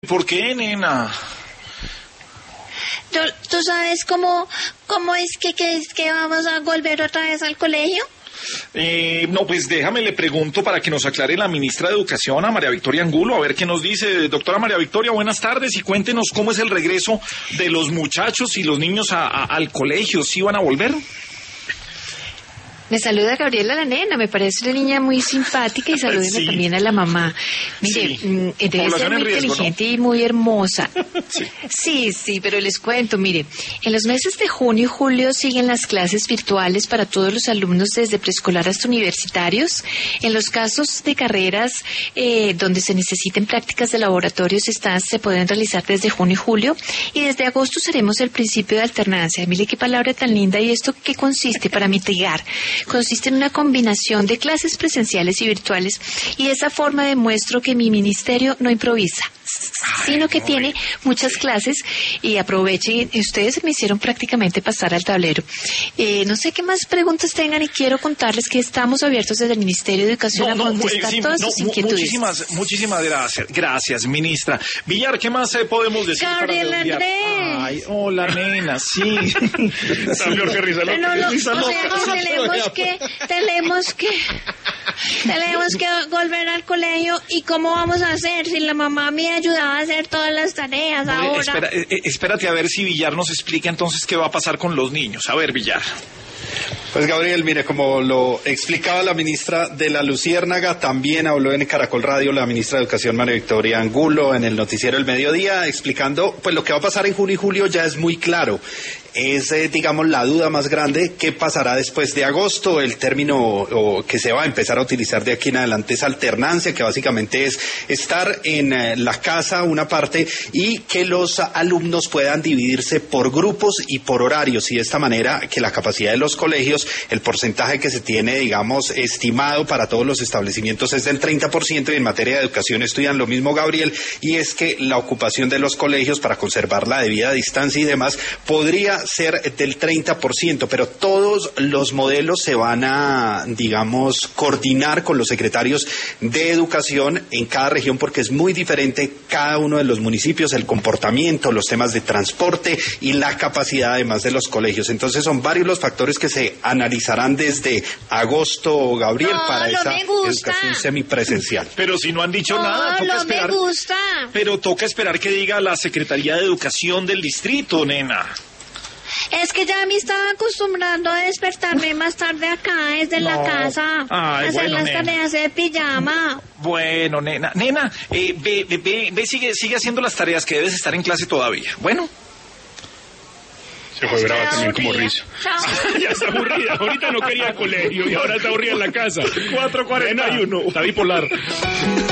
¿Por qué, nena? ¿Tú sabes cómo es que vamos a volver otra vez al colegio? No, pues déjame, le pregunto para que nos aclare la ministra de Educación, a María Victoria Angulo, a ver qué nos dice. Doctora María Victoria, buenas tardes y cuéntenos cómo es el regreso de los muchachos y los niños al colegio. ¿Sí van a volver? Me saluda Gabriela la nena, me parece una niña muy simpática y salúdeme también a la mamá. Mire, debe ser muy inteligente, ¿no? Y muy hermosa. Sí, pero les cuento, mire, en los meses de junio y julio siguen las clases virtuales para todos los alumnos desde preescolar hasta universitarios. En los casos de carreras donde se necesiten prácticas de laboratorios, estas se pueden realizar desde junio y julio, y desde agosto usaremos el principio de alternancia. Mire qué palabra tan linda. ¿Y esto qué consiste? Para mitigar. Consiste en una combinación de clases presenciales y virtuales, y de esa forma demuestro que mi ministerio no improvisa, sino que tiene muchas clases, y aprovechen, ustedes me hicieron prácticamente pasar al tablero. No sé qué más preguntas tengan, y quiero contarles que estamos abiertos desde el Ministerio de Educación a contestar todas sus inquietudes. Muchísimas gracias, ministra. Villar, ¿qué más podemos decir? Gabriel Andrés. Ay, hola, nena, sí. Tenemos que volver al colegio. ¿Y cómo vamos a hacer si la mamá me ayudaba a hacer todas las tareas ahora? Espérate a ver si Villar nos explica entonces qué va a pasar con los niños. A ver, Villar. Pues Gabriel, mire, como lo explicaba la ministra de la Luciérnaga, también habló en Caracol Radio la ministra de Educación María Victoria Angulo en el noticiero El Mediodía, explicando pues lo que va a pasar en junio y julio. Ya es muy claro. Es, digamos, la duda más grande, ¿qué pasará después de agosto? El término que se va a empezar a utilizar de aquí en adelante es alternancia, que básicamente es estar en la casa una parte y que los alumnos puedan dividirse por grupos y por horarios, y de esta manera que la capacidad de los colegios, el porcentaje que se tiene, digamos, estimado para todos los establecimientos es del 30%, y en materia de educación estudian lo mismo, Gabriel, y es que la ocupación de los colegios para conservar la debida distancia y demás podría ser del 30%, pero todos los modelos se van a, digamos, coordinar con los secretarios de educación en cada región, porque es muy diferente cada uno de los municipios, el comportamiento, los temas de transporte y la capacidad además de los colegios. Entonces son varios los factores que se analizarán desde agosto, Gabriel, para esa educación semipresencial. Pero si no han dicho nada, toca esperar. Me gusta. Pero toca esperar que diga la Secretaría de Educación del distrito, nena. Es que ya me estaba acostumbrando a despertarme más tarde acá desde la casa, hacer las tareas de pijama. Bueno, nena, ve, sigue haciendo las tareas, que debes estar en clase todavía. Bueno. Se fue brava también como Rizo. Ya está aburrida. Ahorita no quería colegio y ahora está aburrida en la casa. 4:41. Está bipolar.